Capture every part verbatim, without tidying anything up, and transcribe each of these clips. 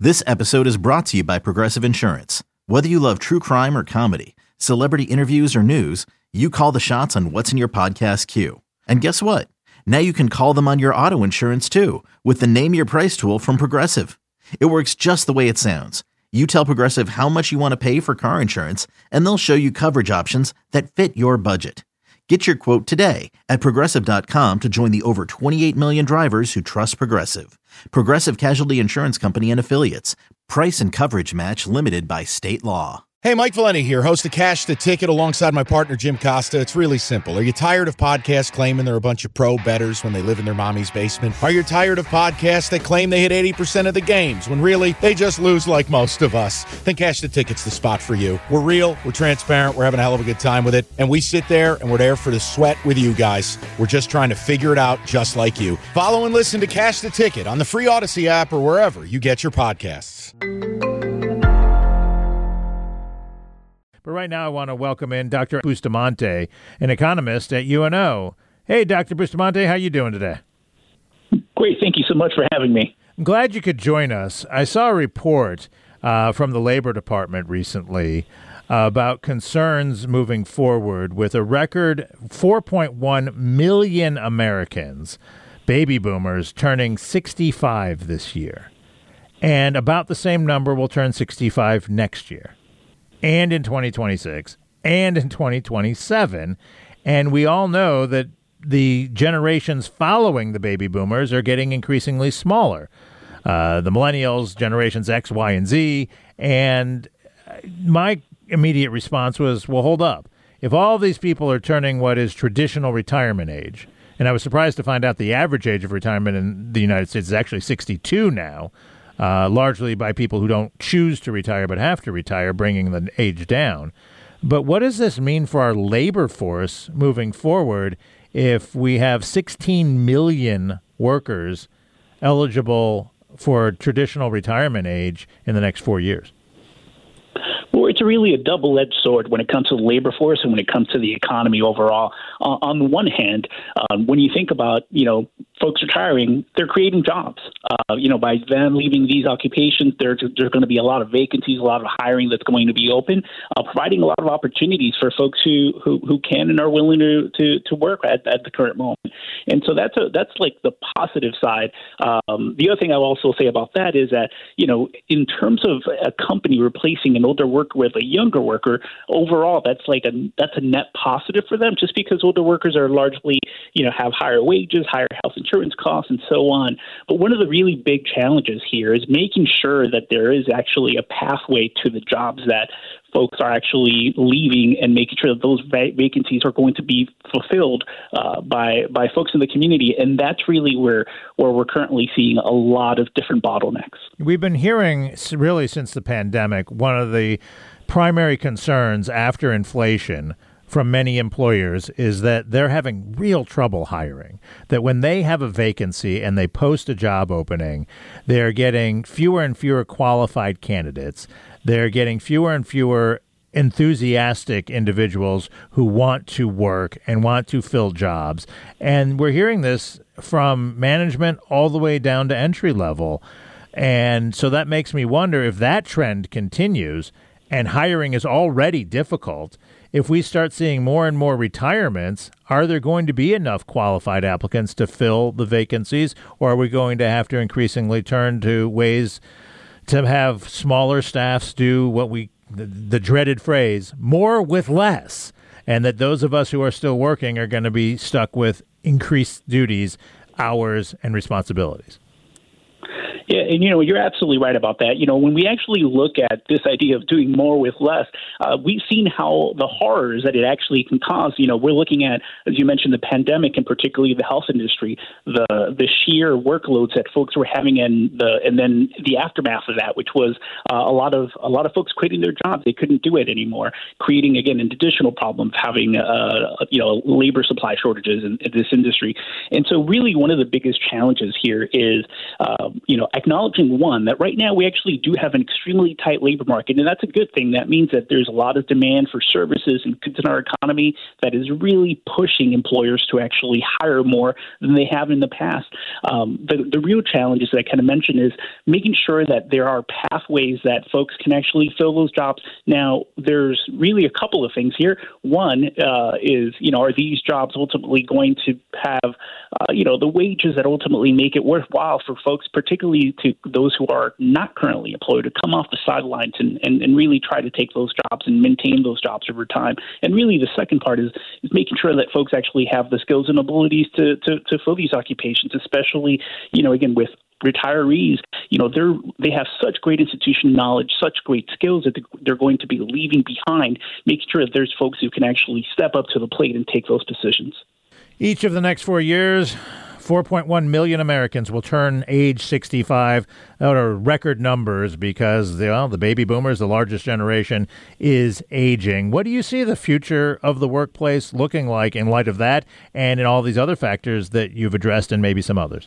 This episode is brought to you by Progressive Insurance. Whether you love true crime or comedy, celebrity interviews or news, you call the shots on what's in your podcast queue. And guess what? Now you can call them on your auto insurance too with the Name Your Price tool from Progressive. It works just the way it sounds. You tell Progressive how much you want to pay for car insurance, and they'll show you coverage options that fit your budget. Get your quote today at Progressive dot com to join the over twenty-eight million drivers who trust Progressive. Progressive Casualty Insurance Company and Affiliates. Price and coverage match limited by state law. Hey, Mike Valenti here, host of Cash the Ticket alongside my partner Jim Costa. It's really simple. Are you tired of podcasts claiming they're a bunch of pro bettors when they live in their mommy's basement? Are you tired of podcasts that claim they hit eighty percent of the games when really they just lose like most of us? Then Cash the Ticket's the spot for you. We're real, we're transparent, we're having a hell of a good time with it, and we sit there and we're there for the sweat with you guys. We're just trying to figure it out just like you. Follow and listen to Cash the Ticket on the free Odyssey app or wherever you get your podcasts. But right now I want to welcome in Doctor Bustamante, an economist at U N O. Hey, Doctor Bustamante, how you doing today? Great. Thank you so much for having me. I'm glad you could join us. I saw a report uh, from the Labor Department recently uh, about concerns moving forward with a record four point one million Americans, baby boomers, turning sixty-five this year. And about the same number will turn sixty-five next year, and in twenty twenty-six, and in twenty twenty-seven. And we all know that the generations following the baby boomers are getting increasingly smaller. Uh, the millennials, generations X, Y, and Z. And my immediate response was, well, hold up. If all these people are turning what is traditional retirement age, and I was surprised to find out the average age of retirement in the United States is actually sixty-two now, Uh, largely by people who don't choose to retire but have to retire, bringing the age down. But what does this mean for our labor force moving forward if we have sixteen million workers eligible for traditional retirement age in the next four years? Well, it's really a double-edged sword when it comes to the labor force and when it comes to the economy overall. Uh, on the one hand, um, when you think about, you know, folks retiring, they're creating jobs. Uh, you know, by them leaving these occupations, there, there's going to be a lot of vacancies, a lot of hiring that's going to be open, uh, providing a lot of opportunities for folks who, who, who can and are willing to, to, to work at, at the current moment. And so that's a, that's like the positive side. Um, the other thing I'll also say about that is that, you know, in terms of a company replacing an older worker with a younger worker, overall, that's like a, that's a net positive for them, just because older workers are largely, you know, have higher wages, higher health insurance costs, and so on. But one of the really big challenges here is making sure that there is actually a pathway to the jobs that folks are actually leaving, and making sure that those va- vacancies are going to be fulfilled uh, by by folks in the community. And that's really where where we're currently seeing a lot of different bottlenecks. We've been hearing really since the pandemic, one of the primary concerns after inflation from many employers is that they're having real trouble hiring, that when they have a vacancy and they post a job opening, they're getting fewer and fewer qualified candidates. They're getting fewer and fewer enthusiastic individuals who want to work and want to fill jobs. And we're hearing this from management all the way down to entry level. And so that makes me wonder if that trend continues and hiring is already difficult. If we start seeing more and more retirements, are there going to be enough qualified applicants to fill the vacancies, or are we going to have to increasingly turn to ways to have smaller staffs do what we, the, the dreaded phrase, more with less, and that those of us who are still working are going to be stuck with increased duties, hours, and responsibilities? Yeah, and, you know, you're absolutely right about that. You know, when we actually look at this idea of doing more with less, uh, we've seen how the horrors that it actually can cause. You know, we're looking at, as you mentioned, the pandemic and particularly the health industry, the the sheer workloads that folks were having, and the and then the aftermath of that, which was uh, a lot of a lot of folks quitting their jobs. They couldn't do it anymore, creating again an additional problem of having uh, you know labor supply shortages in, in this industry. And so, really, one of the biggest challenges here is uh, you know. acknowledging, one, that right now we actually do have an extremely tight labor market, and that's a good thing. That means that there's a lot of demand for services and goods in our economy that is really pushing employers to actually hire more than they have in the past. Um, the, the real challenges that I kind of mentioned is making sure that there are pathways that folks can actually fill those jobs. Now, there's really a couple of things here. One uh, is, you know, are these jobs ultimately going to have, uh, you know, the wages that ultimately make it worthwhile for folks, particularly to those who are not currently employed, to come off the sidelines and, and, and really try to take those jobs and maintain those jobs over time. And really the second part is, is making sure that folks actually have the skills and abilities to, to, to fill these occupations, especially, you know, again, with retirees. You know, they're they have such great institutional knowledge, such great skills that they're going to be leaving behind, making sure that there's folks who can actually step up to the plate and take those decisions. Each of the next four years, four point one million Americans will turn age sixty-five. That are record numbers because the, well, the baby boomers, the largest generation, is aging. What do you see the future of the workplace looking like in light of that and in all these other factors that you've addressed and maybe some others?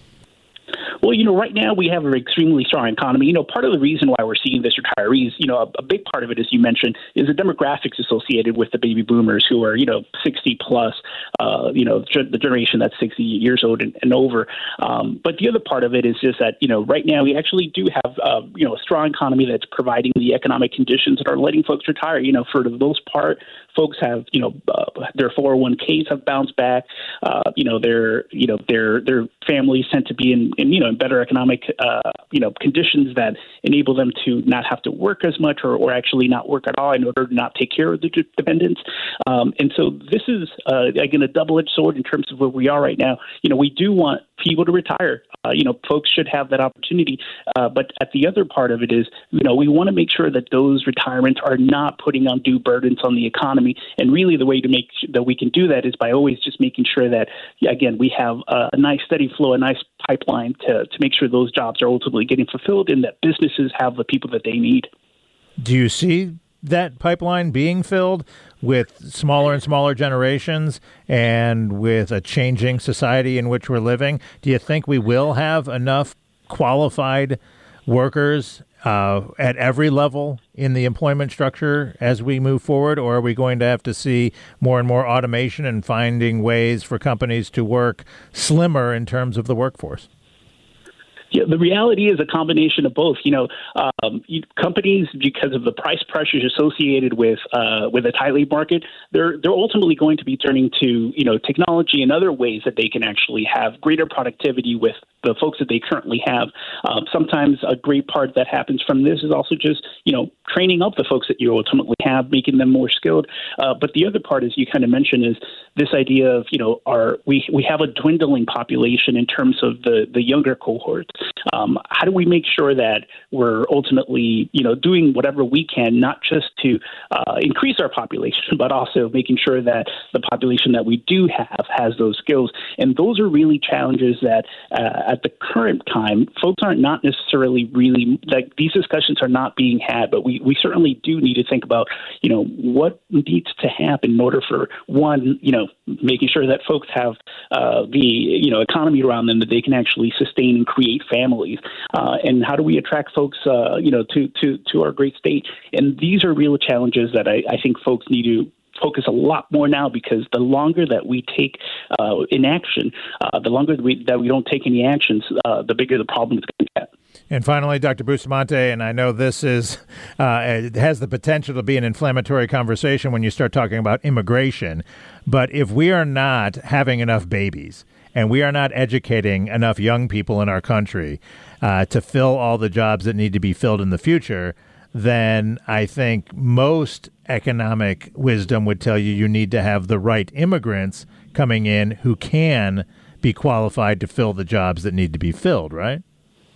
Well, you know, right now we have an extremely strong economy. You know, part of the reason why we're seeing this retirees, you know, a, a big part of it, as you mentioned, is the demographics associated with the baby boomers who are, you know, sixty plus, uh, you know, the generation that's sixty years old and, and over. Um, but the other part of it is just that, you know, right now we actually do have, uh, you know, a strong economy that's providing the economic conditions that are letting folks retire. You know, for the most part, folks have, you know, uh, their four oh one k's have bounced back. Uh, you know, their, you know, their their families tend to be in, in you know, better economic, uh, you know, conditions that enable them to not have to work as much or, or actually not work at all in order to not take care of the d- dependents. Um, and so this is, uh, again, a double-edged sword in terms of where we are right now. You know, we do want people to retire. Uh, you know, folks should have that opportunity. Uh, but at the other part of it is, you know, we want to make sure that those retirements are not putting undue burdens on the economy. And really the way to make sure that we can do that is by always just making sure that, again, we have a, a nice steady flow, a nice pipeline to, to make sure those jobs are ultimately getting fulfilled and that businesses have the people that they need. Do you see that pipeline being filled with smaller and smaller generations and with a changing society in which we're living? Do you think we will have enough qualified workers uh, at every level in the employment structure as we move forward, or are we going to have to see more and more automation and finding ways for companies to work slimmer in terms of the workforce? Yeah, the reality is a combination of both. You know, um, companies, because of the price pressures associated with uh, with a tight labor market, they're they're ultimately going to be turning to, you know, technology and other ways that they can actually have greater productivity with the folks that they currently have. Um, sometimes a great part that happens from this is also just, you know, training up the folks that you ultimately have, making them more skilled. Uh, but the other part, as you kind of mentioned, is this idea of, you know, our we we have a dwindling population in terms of the the younger cohorts. Um, how do we make sure that we're ultimately, you know, doing whatever we can, not just to uh, increase our population, but also making sure that the population that we do have has those skills. And those are really challenges that uh, at the current time, folks aren't not necessarily really, like, these discussions are not being had, but we, we certainly do need to think about, you know, what needs to happen in order for, one, you know, making sure that folks have uh, the, you know, economy around them that they can actually sustain and create families. Uh, and how do we attract folks, uh, you know, to, to, to our great state? And these are real challenges that I, I think folks need to focus a lot more now, because the longer that we take uh, inaction, uh, the longer that we, that we don't take any actions, uh, the bigger the problem is going to get. And finally, Doctor Bustamante, and I know this is uh, it has the potential to be an inflammatory conversation when you start talking about immigration, but if we are not having enough babies and we are not educating enough young people in our country uh, to fill all the jobs that need to be filled in the future, then I think most economic wisdom would tell you you need to have the right immigrants coming in who can be qualified to fill the jobs that need to be filled, right?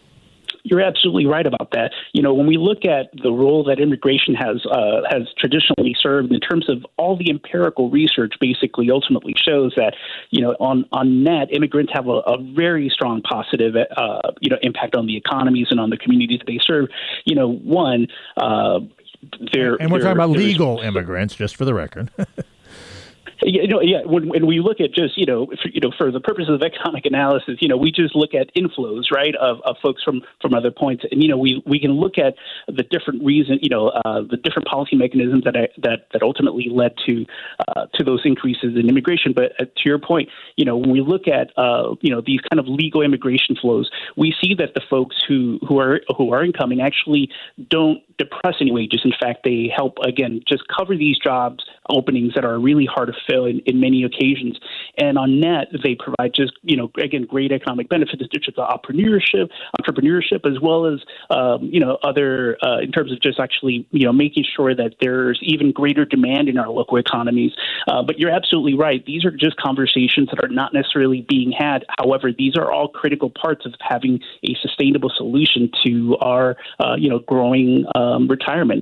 You're absolutely right about that. You know, when we look at the role that immigration has uh, has traditionally served in terms of all the empirical research, basically ultimately shows that, you know, on, on net, immigrants have a, a very strong positive, uh, you know, impact on the economies and on the communities they serve. You know, one, uh, they're... And we're they're, talking about legal immigrants, just for the record. You know, yeah. When, when we look at just, you know, for, you know, for the purposes of economic analysis, you know, we just look at inflows, right, of, of folks from, from other points, and you know, we, we can look at the different reason, you know, uh, the different policy mechanisms that that that ultimately led to uh, to those increases in immigration. But uh, to your point, you know, when we look at uh, you know these kind of legal immigration flows, we see that the folks who who are who are incoming actually don't depress any wages. In fact, they help again just cover these jobs openings that are really hard to fill in, in many occasions. And on net, they provide just, you know, again, great economic benefits to just entrepreneurship, entrepreneurship, as well as, um, you know, other, uh, in terms of just actually, you know, making sure that there's even greater demand in our local economies. Uh, but you're absolutely right. These are just conversations that are not necessarily being had. However, these are all critical parts of having a sustainable solution to our, uh, you know, growing um, retirement.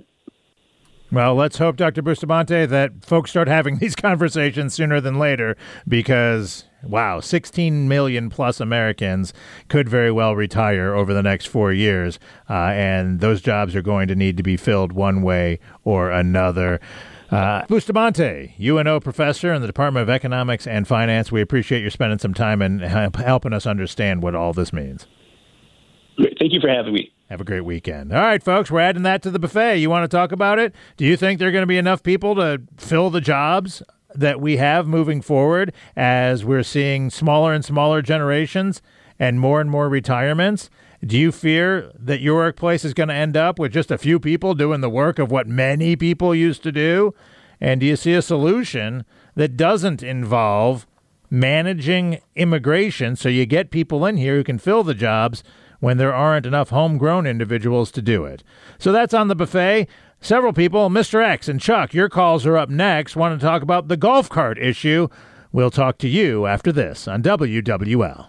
Well, let's hope, Doctor Bustamante, that folks start having these conversations sooner than later because, wow, sixteen million plus Americans could very well retire over the next four years, uh, and those jobs are going to need to be filled one way or another. Uh, Bustamante, U N O professor in the Department of Economics and Finance, we appreciate you spending some time and helping us understand what all this means. Thank you for having me. Have a great weekend. All right, folks, we're adding that to the buffet. You want to talk about it? Do you think there are going to be enough people to fill the jobs that we have moving forward as we're seeing smaller and smaller generations and more and more retirements? Do you fear that your workplace is going to end up with just a few people doing the work of what many people used to do? And do you see a solution that doesn't involve managing immigration so you get people in here who can fill the jobs when there aren't enough homegrown individuals to do it? So that's on the buffet. Several people, Mister X and Chuck, your calls are up next. Want to talk about the golf cart issue? We'll talk to you after this on W W L.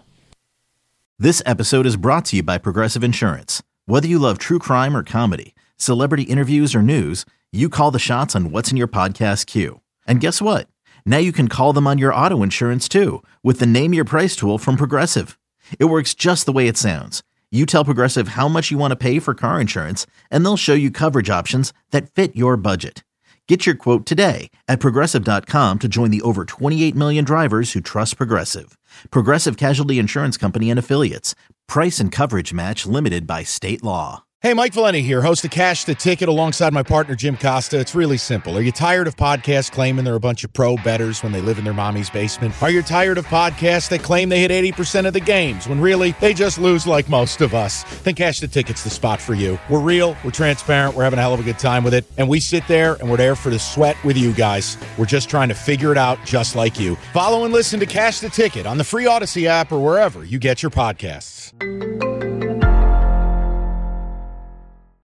This episode is brought to you by Progressive Insurance. Whether you love true crime or comedy, celebrity interviews or news, you call the shots on what's in your podcast queue. And guess what? Now you can call them on your auto insurance too with the Name Your Price tool from Progressive. It works just the way it sounds. You tell Progressive how much you want to pay for car insurance, and they'll show you coverage options that fit your budget. Get your quote today at Progressive dot com to join the over twenty-eight million drivers who trust Progressive. Progressive Casualty Insurance Company and Affiliates. Price and coverage match limited by state law. Hey, Mike Valenti here, host of Cash the Ticket alongside my partner, Jim Costa. It's really simple. Are you tired of podcasts claiming they're a bunch of pro bettors when they live in their mommy's basement? Are you tired of podcasts that claim they hit eighty percent of the games when really they just lose like most of us? Then Cash the Ticket's the spot for you. We're real, we're transparent, we're having a hell of a good time with it, and we sit there and we're there for the sweat with you guys. We're just trying to figure it out just like you. Follow and listen to Cash the Ticket on the free Odyssey app or wherever you get your podcasts.